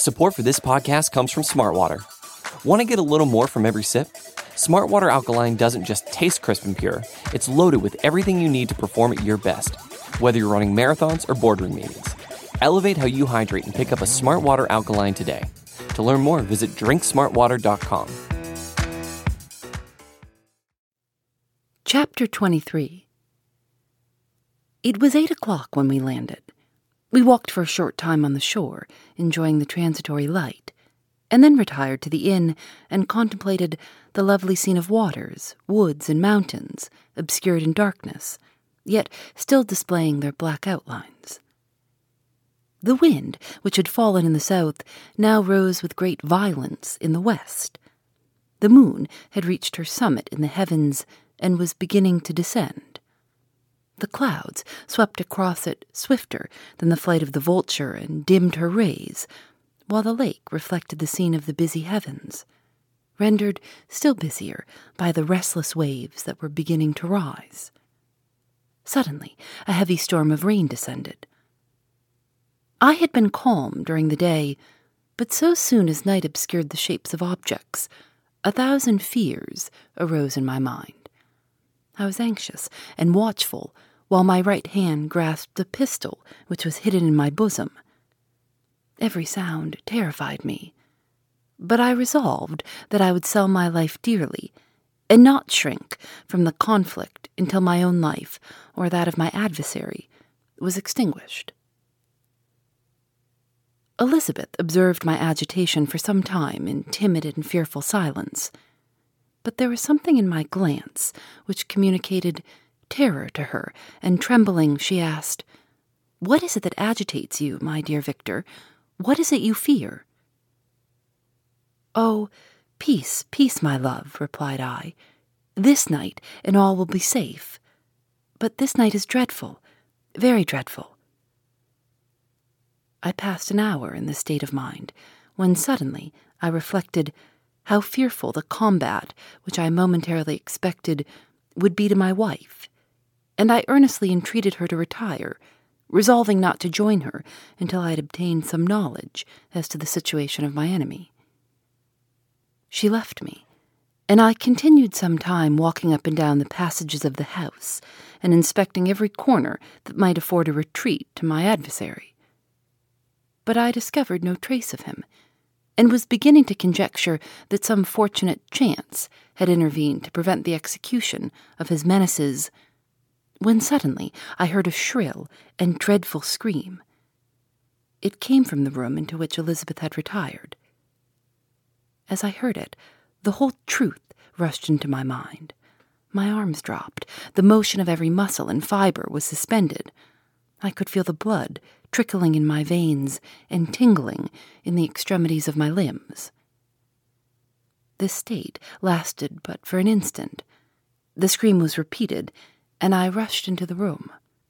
Support for this podcast comes from Smartwater. Want to get a little more from every sip? Smartwater Alkaline doesn't just taste crisp and pure, it's loaded with everything you need to perform at your best, whether you're running marathons or boardroom meetings. Elevate how you hydrate and pick up a Smartwater Alkaline today. To learn more, visit drinksmartwater.com. Chapter 23. It was 8 o'clock when we landed. We walked for a short time on the shore, enjoying the transitory light, and then retired to the inn and contemplated the lovely scene of waters, woods, and mountains, obscured in darkness, yet still displaying their black outlines. The wind, which had fallen in the south, now rose with great violence in the west. The moon had reached her summit in the heavens and was beginning to descend. The clouds swept across it swifter than the flight of the vulture and dimmed her rays, while the lake reflected the scene of the busy heavens, rendered still busier by the restless waves that were beginning to rise. Suddenly, a heavy storm of rain descended. I had been calm during the day, but so soon as night obscured the shapes of objects, 1,000 fears arose in my mind. I was anxious and watchful, while my right hand grasped a pistol which was hidden in my bosom. Every sound terrified me, but I resolved that I would sell my life dearly, and not shrink from the conflict until my own life, or that of my adversary, was extinguished. Elizabeth observed my agitation for some time in timid and fearful silence, but there was something in my glance which communicated terror to her, and trembling, she asked, "What is it that agitates you, my dear Victor? What is it you fear?" "Oh, peace, peace, my love," replied I. "This night and all will be safe. But this night is dreadful, very dreadful." I passed an hour in this state of mind, when suddenly I reflected how fearful the combat which I momentarily expected would be to my wife, and I earnestly entreated her to retire, resolving not to join her until I had obtained some knowledge as to the situation of my enemy. She left me, and I continued some time walking up and down the passages of the house and inspecting every corner that might afford a retreat to my adversary. But I discovered no trace of him, and was beginning to conjecture that some fortunate chance had intervened to prevent the execution of his menaces, when suddenly I heard a shrill and dreadful scream. It came from the room into which Elizabeth had retired. As I heard it, the whole truth rushed into my mind. My arms dropped, the motion of every muscle and fibre was suspended. I could feel the blood trickling in my veins and tingling in the extremities of my limbs. This state lasted but for an instant. The scream was repeated, and I rushed into the room.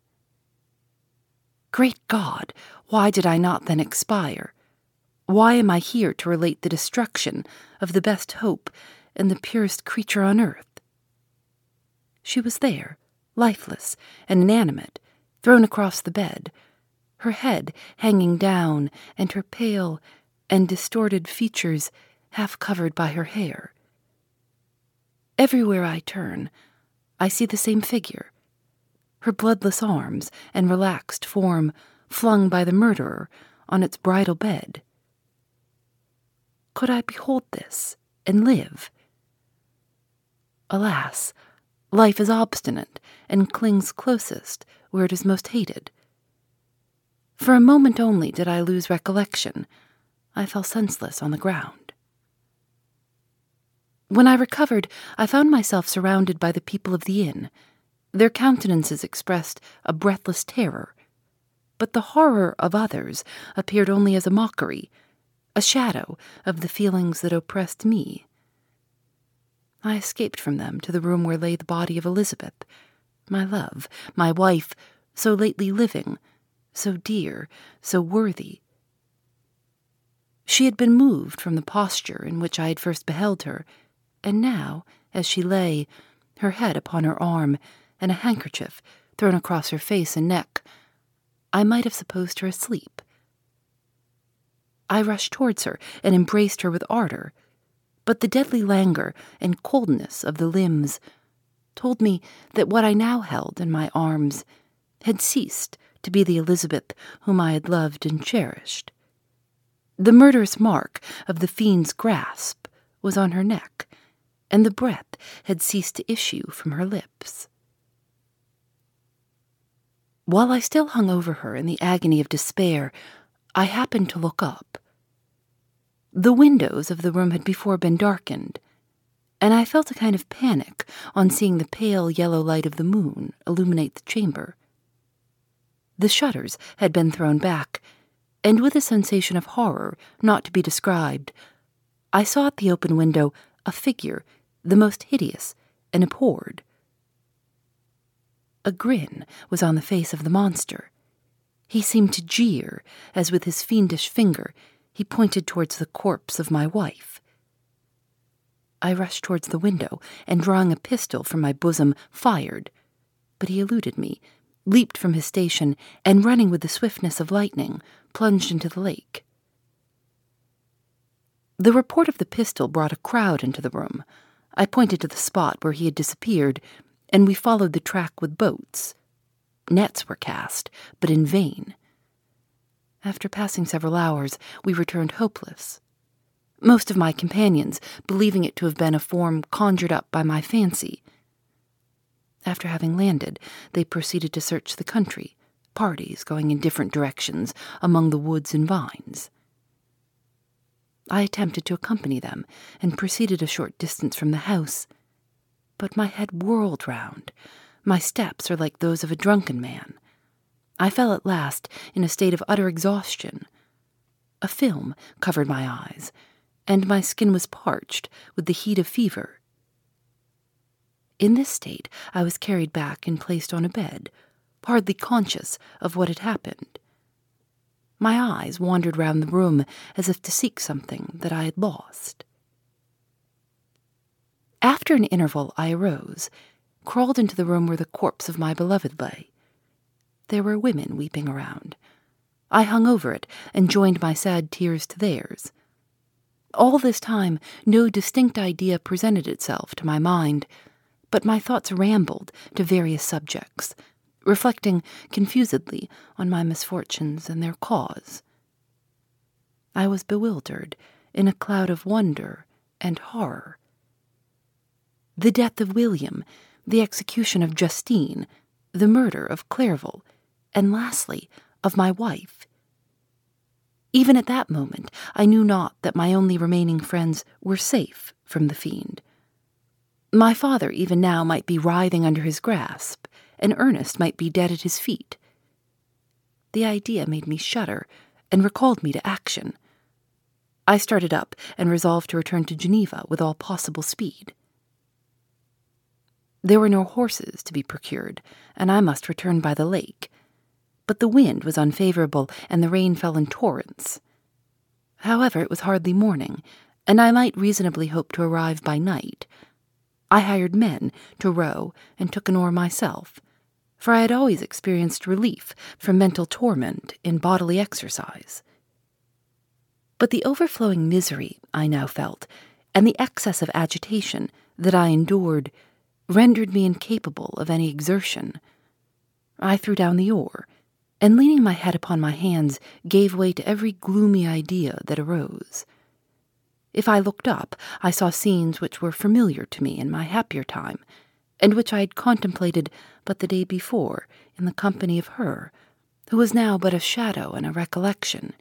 Great God, why did I not then expire? Why am I here to relate the destruction of the best hope and the purest creature on earth? She was there, lifeless and inanimate, thrown across the bed, her head hanging down and her pale and distorted features half covered by her hair. Everywhere I turn, I see the same figure, her bloodless arms and relaxed form flung by the murderer on its bridal bed. Could I behold this and live? Alas, life is obstinate and clings closest where it is most hated. For a moment only did I lose recollection. I fell senseless on the ground. When I recovered, I found myself surrounded by the people of the inn. Their countenances expressed a breathless terror, but the horror of others appeared only as a mockery, a shadow of the feelings that oppressed me. I escaped from them to the room where lay the body of Elizabeth, my love, my wife, so lately living, so dear, so worthy. She had been moved from the posture in which I had first beheld her, and now, as she lay, her head upon her arm, and a handkerchief thrown across her face and neck, I might have supposed her asleep. I rushed towards her and embraced her with ardor, but the deadly languor and coldness of the limbs told me that what I now held in my arms had ceased to be the Elizabeth whom I had loved and cherished. The murderous mark of the fiend's grasp was on her neck, and the breath had ceased to issue from her lips. While I still hung over her in the agony of despair, I happened to look up. The windows of the room had before been darkened, and I felt a kind of panic on seeing the pale yellow light of the moon illuminate the chamber. The shutters had been thrown back, and with a sensation of horror not to be described, I saw at the open window a figure the most hideous and abhorred. A grin was on the face of the monster. He seemed to jeer as with his fiendish finger he pointed towards the corpse of my wife. I rushed towards the window and, drawing a pistol from my bosom, fired, but he eluded me, leaped from his station, and running with the swiftness of lightning, plunged into the lake. The report of the pistol brought a crowd into the room. I pointed to the spot where he had disappeared, and we followed the track with boats. Nets were cast, but in vain. After passing several hours, we returned hopeless. Most of my companions believing it to have been a form conjured up by my fancy. After having landed, they proceeded to search the country, parties going in different directions among the woods and vines. I attempted to accompany them and proceeded a short distance from the house, but my head whirled round. My steps are like those of a drunken man. I fell at last in a state of utter exhaustion. A film covered my eyes, and my skin was parched with the heat of fever. In this state I was carried back and placed on a bed, hardly conscious of what had happened. My eyes wandered round the room as if to seek something that I had lost. After an interval I arose, crawled into the room where the corpse of my beloved lay. There were women weeping around. I hung over it and joined my sad tears to theirs. All this time no distinct idea presented itself to my mind, but my thoughts rambled to various subjects, reflecting confusedly on my misfortunes and their cause. I was bewildered in a cloud of wonder and horror. The death of William, the execution of Justine, the murder of Clairvaux, and lastly, of my wife. Even at that moment, I knew not that my only remaining friends were safe from the fiend. My father even now might be writhing under his grasp, and Ernest might be dead at his feet. The idea made me shudder and recalled me to action. I started up and resolved to return to Geneva with all possible speed. There were no horses to be procured, and I must return by the lake. But the wind was unfavorable, and the rain fell in torrents. However, it was hardly morning, and I might reasonably hope to arrive by night. I hired men to row and took an oar myself, for I had always experienced relief from mental torment in bodily exercise. But the overflowing misery I now felt, and the excess of agitation that I endured, rendered me incapable of any exertion. I threw down the oar, and leaning my head upon my hands, gave way to every gloomy idea that arose. If I looked up, I saw scenes which were familiar to me in my happier time, and which I had contemplated but the day before in the company of her, who was now but a shadow and a recollection.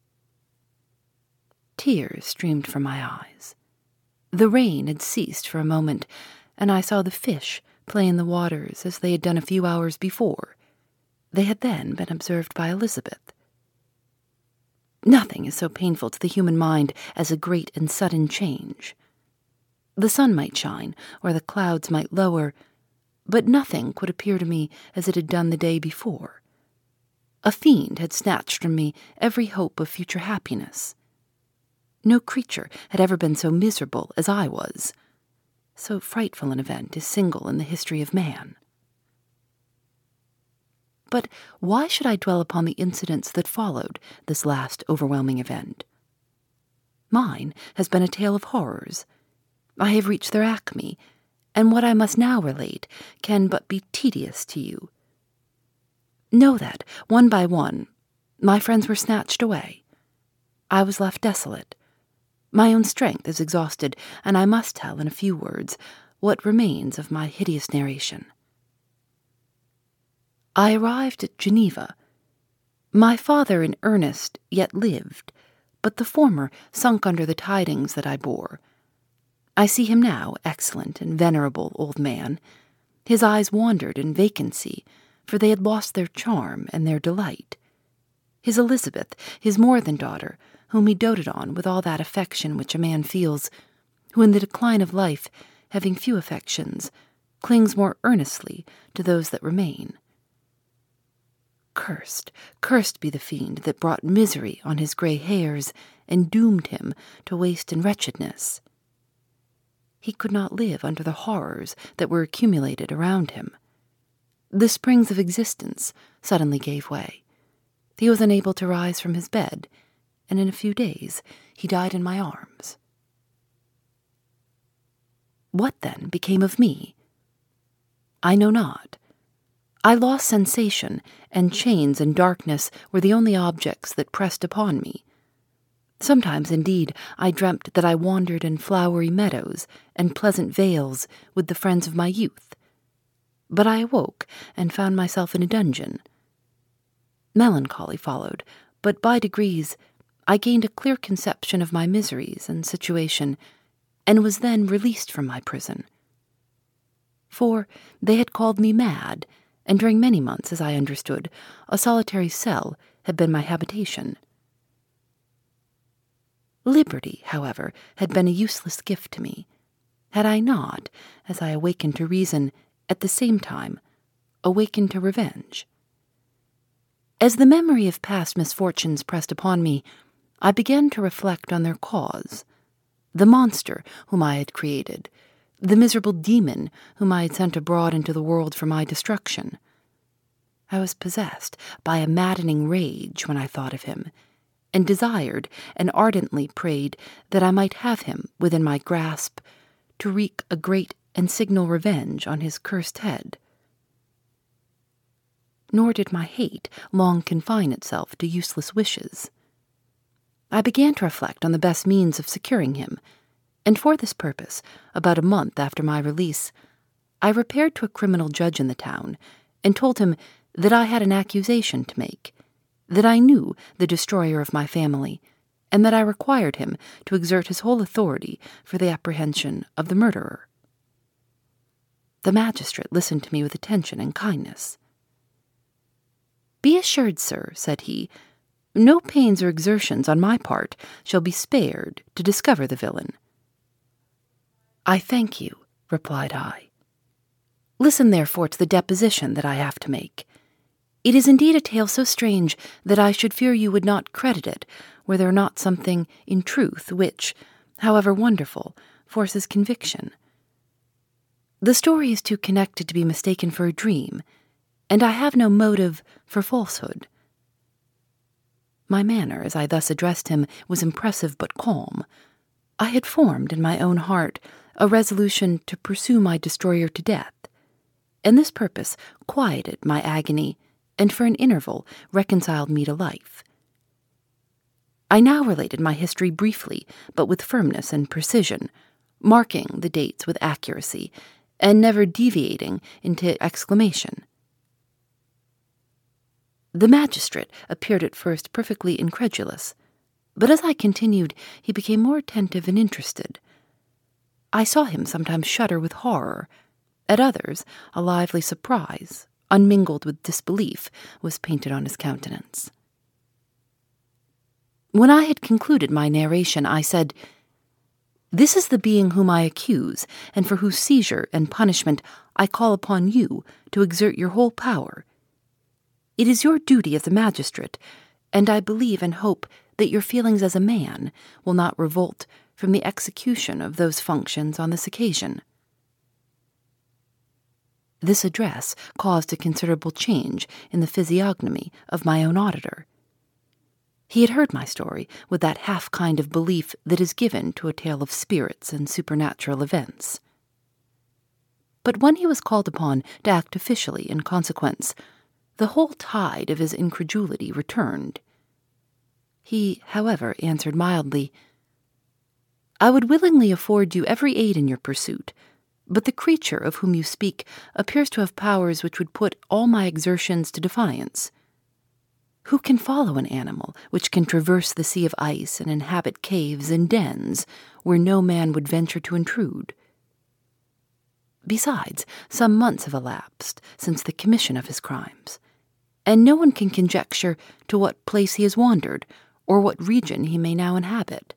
Tears streamed from my eyes. The rain had ceased for a moment, and I saw the fish play in the waters as they had done a few hours before. They had then been observed by Elizabeth. Nothing is so painful to the human mind as a great and sudden change. The sun might shine, or the clouds might lower, but nothing could appear to me as it had done the day before. A fiend had snatched from me every hope of future happiness. No creature had ever been so miserable as I was. So frightful an event is single in the history of man. But why should I dwell upon the incidents that followed this last overwhelming event? Mine has been a tale of horrors. I have reached their acme, and what I must now relate can but be tedious to you. Know that, one by one, my friends were snatched away. I was left desolate. My own strength is exhausted, and I must tell in a few words what remains of my hideous narration. I arrived at Geneva. My father in earnest yet lived, but the former sunk under the tidings that I bore. I see him now, excellent and venerable old man. His eyes wandered in vacancy, for they had lost their charm and their delight. His Elizabeth, his more-than daughter, whom he doted on with all that affection which a man feels, who in the decline of life, having few affections, clings more earnestly to those that remain. Cursed be the fiend that brought misery on his grey hairs and doomed him to waste and wretchedness. He could not live under the horrors that were accumulated around him. The springs of existence suddenly gave way. He was unable to rise from his bed, and in a few days he died in my arms. What then became of me? I know not. I lost sensation, and chains and darkness were the only objects that pressed upon me. Sometimes, indeed, I dreamt that I wandered in flowery meadows and pleasant vales with the friends of my youth. But I awoke and found myself in a dungeon. Melancholy followed, but by degrees I gained a clear conception of my miseries and situation, and was then released from my prison. For they had called me mad, and during many months, as I understood, a solitary cell had been my habitation. Liberty, however, had been a useless gift to me, had I not, as I awakened to reason, at the same time, awakened to revenge. As the memory of past misfortunes pressed upon me, I began to reflect on their cause, the monster whom I had created, the miserable demon whom I had sent abroad into the world for my destruction. I was possessed by a maddening rage when I thought of him, and desired and ardently prayed that I might have him within my grasp to wreak a great and signal revenge on his cursed head. Nor did my hate long confine itself to useless wishes. I began to reflect on the best means of securing him, and for this purpose, about a month after my release, I repaired to a criminal judge in the town and told him that I had an accusation to make, that I knew the destroyer of my family, and that I required him to exert his whole authority for the apprehension of the murderer. The magistrate listened to me with attention and kindness. "Be assured, sir," said he, "no pains or exertions on my part shall be spared to discover the villain." "I thank you," replied I. "Listen, therefore, to the deposition that I have to make. It is indeed a tale so strange that I should fear you would not credit it were there not something in truth which, however wonderful, forces conviction. The story is too connected to be mistaken for a dream, and I have no motive for falsehood." My manner, as I thus addressed him, was impressive but calm. I had formed in my own heart a resolution to pursue my destroyer to death, and this purpose quieted my agony and for an interval reconciled me to life. I now related my history briefly, but with firmness and precision, marking the dates with accuracy, and never deviating into exclamation. The magistrate appeared at first perfectly incredulous, but as I continued, he became more attentive and interested. I saw him sometimes shudder with horror. At others, a lively surprise, unmingled with disbelief, was painted on his countenance. When I had concluded my narration, I said, "This is the being whom I accuse, and for whose seizure and punishment I call upon you to exert your whole power. It is your duty as a magistrate, and I believe and hope that your feelings as a man will not revolt from the execution of those functions on this occasion." This address caused a considerable change in the physiognomy of my own auditor. He had heard my story with that half kind of belief that is given to a tale of spirits and supernatural events. But when he was called upon to act officially in consequence, the whole tide of his incredulity returned. He, however, answered mildly, "I would willingly afford you every aid in your pursuit, but the creature of whom you speak appears to have powers which would put all my exertions to defiance. Who can follow an animal which can traverse the sea of ice and inhabit caves and dens where no man would venture to intrude? Besides, some months have elapsed since the commission of his crimes, and no one can conjecture to what place he has wandered or what region he may now inhabit.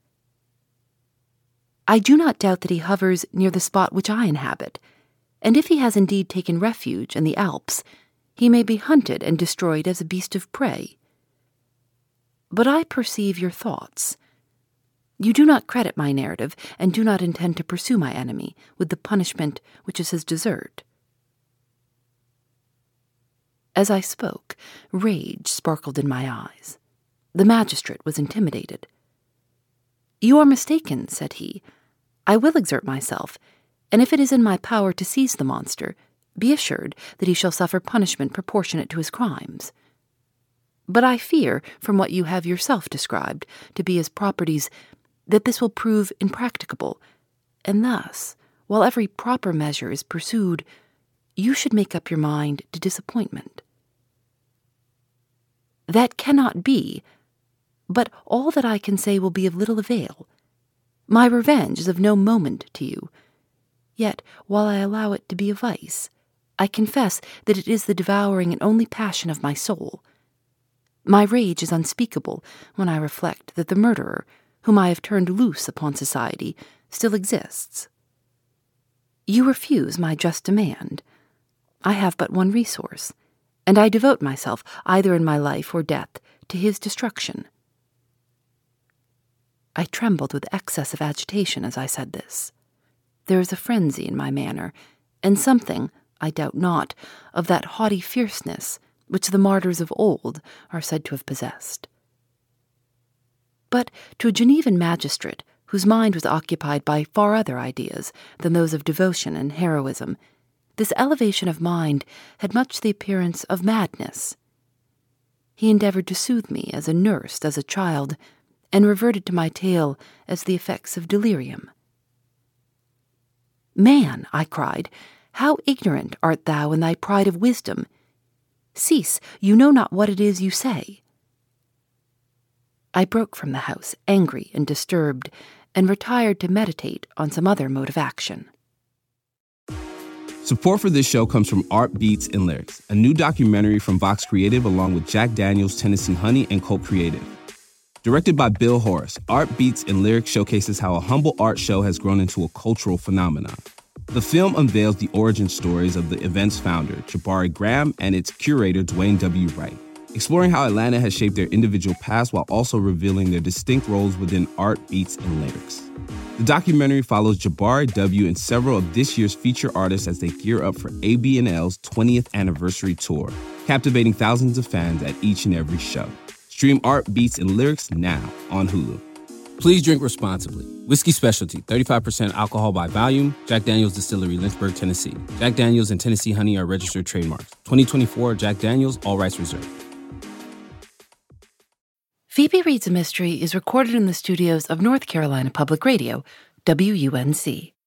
I do not doubt that he hovers near the spot which I inhabit, and if he has indeed taken refuge in the Alps, he may be hunted and destroyed as a beast of prey. But I perceive your thoughts. You do not credit my narrative and do not intend to pursue my enemy with the punishment which is his desert." As I spoke, rage sparkled in my eyes. The magistrate was intimidated. "You are mistaken," said he. "I will exert myself, and if it is in my power to seize the monster, be assured that he shall suffer punishment proportionate to his crimes. But I fear, from what you have yourself described to be his properties, that this will prove impracticable, and thus, while every proper measure is pursued, you should make up your mind to disappointment." "That cannot be, but all that I can say will be of little avail. My revenge is of no moment to you, yet, while I allow it to be a vice, I confess that it is the devouring and only passion of my soul. My rage is unspeakable when I reflect that the murderer, whom I have turned loose upon society, still exists. You refuse my just demand. I have but one resource, and I devote myself, either in my life or death, to his destruction." I trembled with excess of agitation as I said this. There is a frenzy in my manner, and something, I doubt not, of that haughty fierceness which the martyrs of old are said to have possessed. But to a Genevan magistrate, whose mind was occupied by far other ideas than those of devotion and heroism, this elevation of mind had much the appearance of madness. He endeavored to soothe me as a nurse does a child, and reverted to my tale as the effects of delirium. "Man," I cried, "how ignorant art thou in thy pride of wisdom! Cease, you know not what it is you say." I broke from the house, angry and disturbed, and retired to meditate on some other mode of action. Support for this show comes from Art Beats and Lyrics, a new documentary from Vox Creative along with Jack Daniels, Tennessee Honey, and Cult Creative. Directed by Bill Horace, Art Beats and Lyrics showcases how a humble art show has grown into a cultural phenomenon. The film unveils the origin stories of the event's founder, Jabari Graham, and its curator, Dwayne W. Wright, exploring how Atlanta has shaped their individual paths while also revealing their distinct roles within art, beats, and lyrics. The documentary follows Jabari W. and several of this year's feature artists as they gear up for AB&L's 20th anniversary tour, captivating thousands of fans at each and every show. Stream Art, Beats, and Lyrics now on Hulu. Please drink responsibly. Whiskey Specialty, 35% alcohol by volume. Jack Daniels Distillery, Lynchburg, Tennessee. Jack Daniels and Tennessee Honey are registered trademarks. 2024 Jack Daniels, all rights reserved. Phoebe Reads a Mystery is recorded in the studios of North Carolina Public Radio, WUNC.